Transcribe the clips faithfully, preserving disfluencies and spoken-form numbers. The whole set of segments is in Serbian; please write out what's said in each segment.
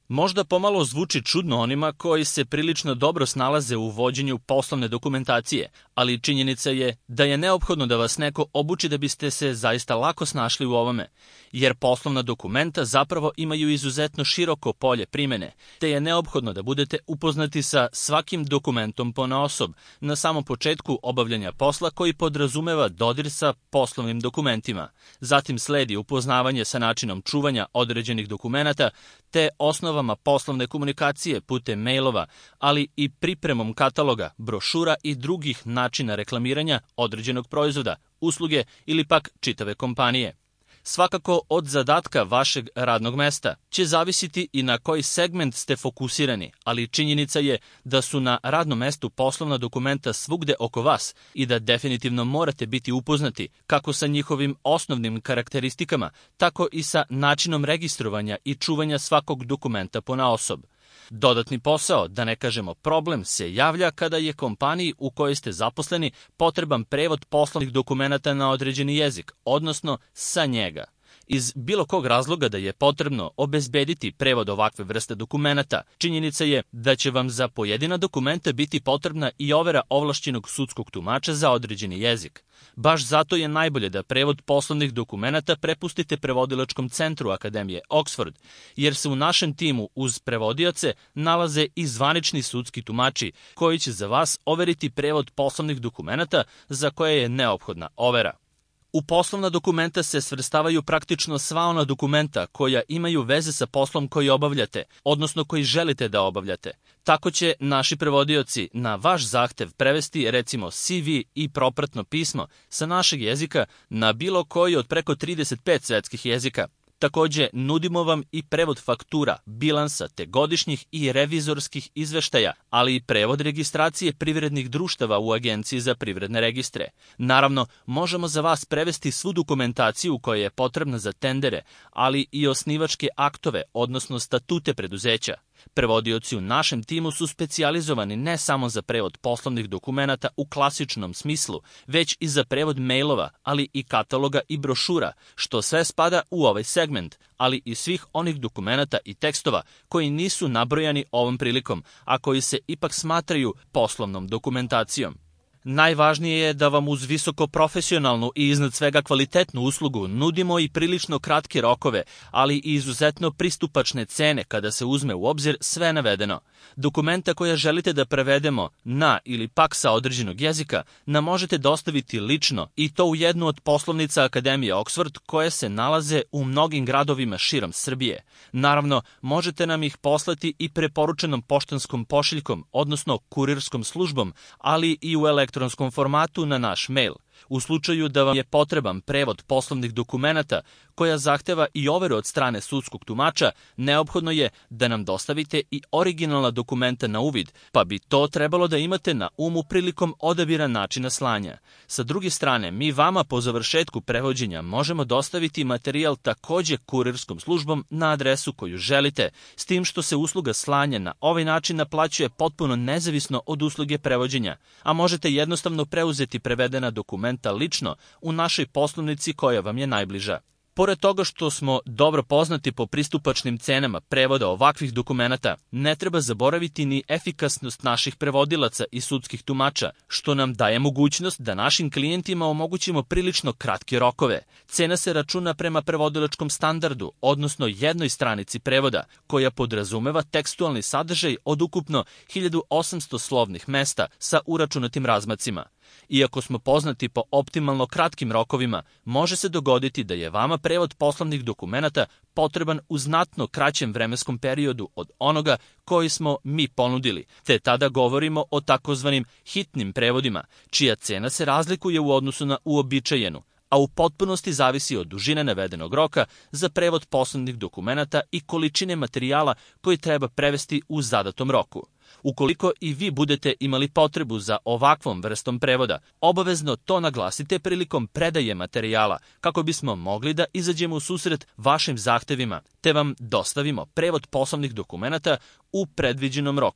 Možda pomalo zvuči čudno onima koji se prilično dobro snalaze u vođenju poslovne dokumentacije, ali činjenica je da je neophodno da vas neko obuči da biste se zaista lako snašli u ovome, jer poslovna dokumenta zapravo imaju izuzetno široko polje primene, te je neophodno da budete upoznati sa svakim dokumentom ponaosob na samom početku obavljanja posla koji podrazumeva dodir sa poslovnim dokumentima. Zatim sledi upoznavanje sa načinom čuvanja određenih dokumenata, te osnovama poslovne komunikacije putem mailova, ali i pripremom kataloga, brošura i drugih načina reklamiranja određenog proizvoda, usluge ili pak čitave kompanije. Svakako od zadatka vašeg radnog mesta će zavisiti i na koji segment ste fokusirani, ali činjenica je da su na radnom mestu poslovna dokumenta svugde oko vas i da definitivno morate biti upoznati kako sa njihovim osnovnim karakteristikama, tako i sa načinom registrovanja i čuvanja svakog dokumenta ponaosob. Dodatni posao, da ne kažemo problem, se javlja kada je kompaniji u kojoj ste zaposleni potreban prevod poslovnih dokumenata na određeni jezik, odnosno sa njega. Iz bilo kog razloga da je potrebno obezbediti prevod ovakve vrste dokumenata, činjenica je da će vam za pojedina dokumenta biti potrebna i overa ovlašćenog sudskog tumača za određeni jezik. Baš zato je najbolje da prevod poslovnih dokumenata prepustite prevodilačkom centru Akademije Oxford, jer se u našem timu uz prevodioce nalaze i zvanični sudski tumači koji će za vas overiti prevod poslovnih dokumenata za koje je neophodna overa. U poslovna dokumenta se svrstavaju praktično sva ona dokumenta koja imaju veze sa poslom koji obavljate, odnosno koji želite da obavljate. Tako će naši prevodioci na vaš zahtev prevesti recimo C V i propratno pismo sa našeg jezika na bilo koji od preko trideset pet svetskih jezika. Takođe, nudimo vam i prevod faktura, bilansa te godišnjih i revizorskih izveštaja, ali i prevod registracije privrednih društava u Agenciji za privredne registre. Naravno, možemo za vas prevesti svu dokumentaciju koja je potrebna za tendere, ali i osnivačke aktove, odnosno statute preduzeća. Prevodioci u našem timu su specijalizovani ne samo za prevod poslovnih dokumenata u klasičnom smislu, već i za prevod mailova, ali i kataloga i brošura, što sve spada u ovaj segment, ali i svih onih dokumenata i tekstova koji nisu nabrojani ovom prilikom, a koji se ipak smatraju poslovnom dokumentacijom. Najvažnije je da vam uz visoko profesionalnu i iznad svega kvalitetnu uslugu nudimo i prilično kratke rokove, ali i izuzetno pristupačne cene kada se uzme u obzir sve navedeno. Dokumenta koja želite da prevedemo na ili pak sa određenog jezika nam možete dostaviti lično i to u jednu od poslovnica Akademije Oxford koje se nalaze u mnogim gradovima širom Srbije. Naravno, možete nam ih poslati i preporučenom poštanskom pošiljkom, odnosno kurirskom službom, ali i u elektronskom formatu na naš mail. U slučaju da vam je potreban prevod poslovnih dokumenata koja zahteva i overu od strane sudskog tumača, neophodno je da nam dostavite i originalna dokumenta na uvid, pa bi to trebalo da imate na umu prilikom odabira načina slanja. Sa druge strane, mi vama po završetku prevođenja možemo dostaviti materijal takođe kurirskom službom na adresu koju želite, s tim što se usluga slanja na ovaj način naplaćuje potpuno nezavisno od usluge prevođenja, a možete jednostavno preuzeti prevedena dokumenta lično u našoj poslovnici koja vam je najbliža. Pored toga što smo dobro poznati po pristupačnim cenama prevoda ovakvih dokumenata, ne treba zaboraviti ni efikasnost naših prevodilaca i sudskih tumača, što nam daje mogućnost da našim klijentima omogućimo prilično kratke rokove. Cena se računa prema prevodilačkom standardu, odnosno jednoj stranici prevoda, koja podrazumeva tekstualni sadržaj od ukupno hiljadu osamsto slovnih mesta sa uračunatim razmacima. Iako smo poznati po optimalno kratkim rokovima, može se dogoditi da je vama prevod poslovnih dokumenata potreban u znatno kraćem vremenskom periodu od onoga koji smo mi ponudili, te tada govorimo o takozvanim hitnim prevodima, čija cena se razlikuje u odnosu na uobičajenu, a u potpunosti zavisi od dužine navedenog roka za prevod poslovnih dokumenata i količine materijala koji treba prevesti u zadatom roku. Ukoliko i vi budete imali potrebu za ovakvom vrstom prevoda, obavezno to naglasite prilikom predaje materijala kako bismo mogli da izađemo u susret vašim zahtevima, te vam dostavimo prevod poslovnih dokumenata u predviđenom roku.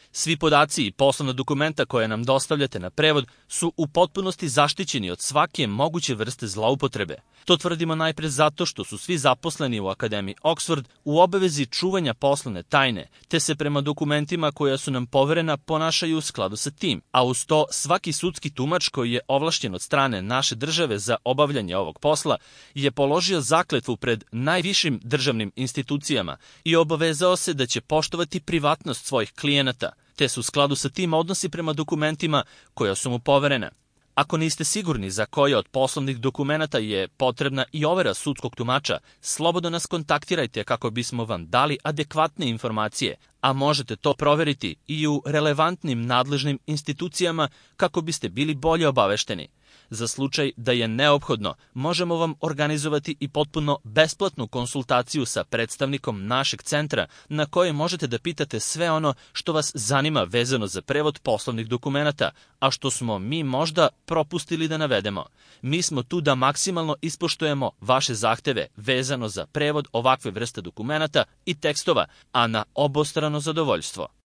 Svi podaci i poslovna dokumenta koje nam dostavljate na prevod su u potpunosti zaštićeni od svake moguće vrste zloupotrebe. To tvrdimo najpre zato što su svi zaposleni u Akademiji Oxford u obavezi čuvanja poslovne tajne, te se prema dokumentima koja su nam poverena ponašaju u skladu sa tim, a uz to svaki sudski tumač koji je ovlašćen od strane naše države za obavljanje ovog posla je položio zakletvu pred najvišim državnim institucijama i obavezao se da će poštovati privatnost svojih klijenata, te su u skladu sa tim odnosi prema dokumentima koja su mu poverena. Ako niste sigurni za koje od poslovnih dokumenata je potrebna i overa sudskog tumača, slobodno nas kontaktirajte kako bismo vam dali adekvatne informacije, a možete to proveriti i u relevantnim nadležnim institucijama kako biste bili bolje obavešteni. Za slučaj da je neophodno, možemo vam organizovati i potpuno besplatnu konsultaciju sa predstavnikom našeg centra na kojoj možete da pitate sve ono što vas zanima vezano za prevod poslovnih dokumenata, a što smo mi možda propustili da navedemo. Mi smo tu da maksimalno ispoštujemo vaše zahteve vezano za prevod ovakve vrste dokumenata i tekstova, a na obostrano zadovoljstvo.